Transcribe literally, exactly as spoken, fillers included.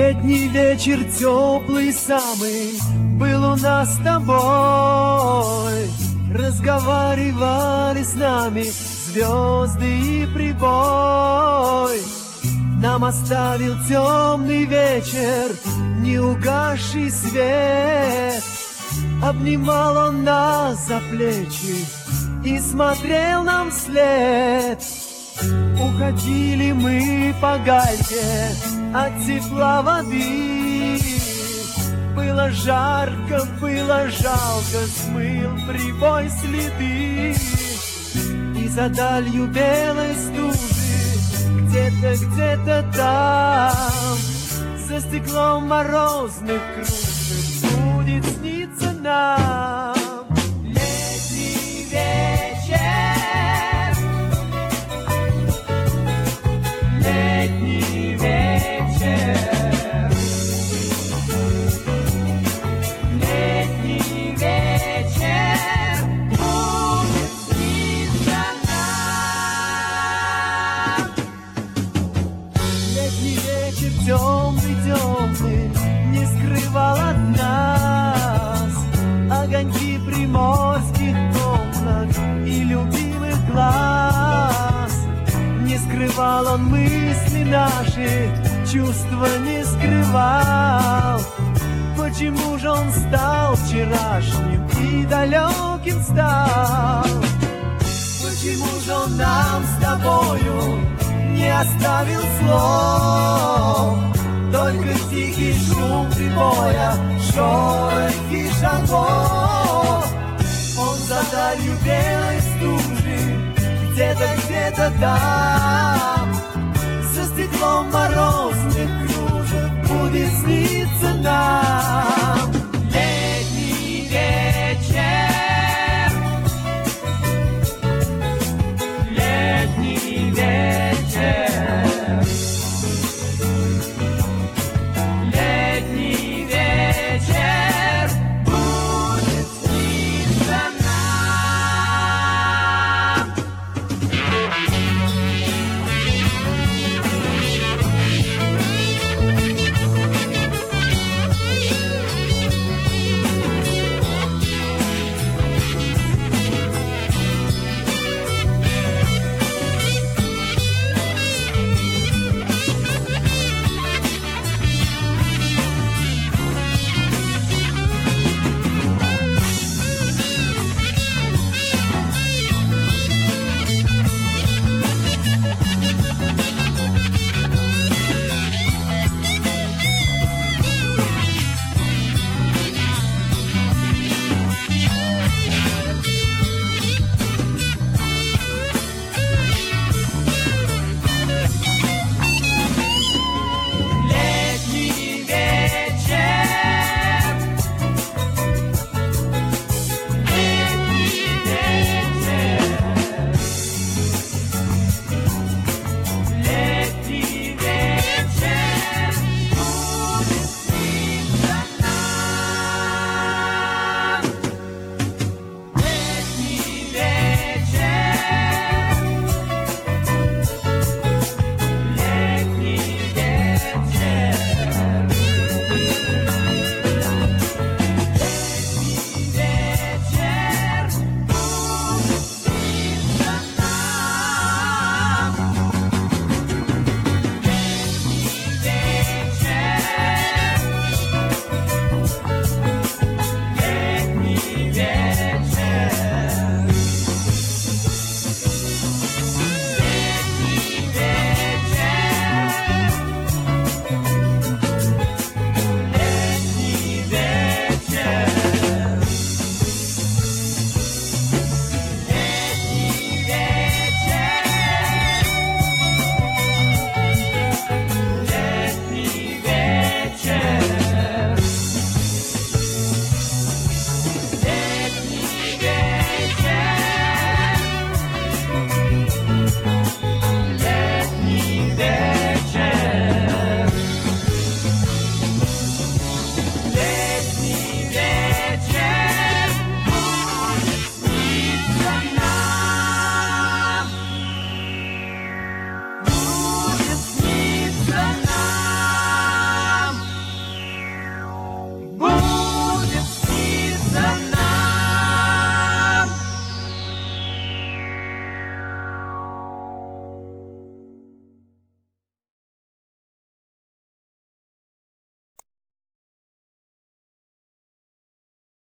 Летний вечер теплый самый был у нас с тобой. Разговаривали с нами звезды и прибой. Нам оставил темный вечер неугасший свет. Обнимал он нас за плечи и смотрел нам вслед. Уходили мы по гальке от тепла воды. Было жарко, было жалко, смыл прибой следы. И за далью белой стужи, где-то, где-то там, за стеклом морозных кружек будет сниться нам. Летний вечер, летний вечер, летний вечер будет сниться нам. Летний вечер темный, темный не скрывал от нас огоньки приморских комнат и любимых глаз. Не скрывал он мысли наши, чувства не скрывал. Почему же он стал вчерашним и далеким стал? Почему же он нам с тобою не оставил слов? Только тихий шум прибоя, шорохи шагов. Он за далью белой стужи, где-то, где-то там, за стеклом морозных кружек будет сниться нам.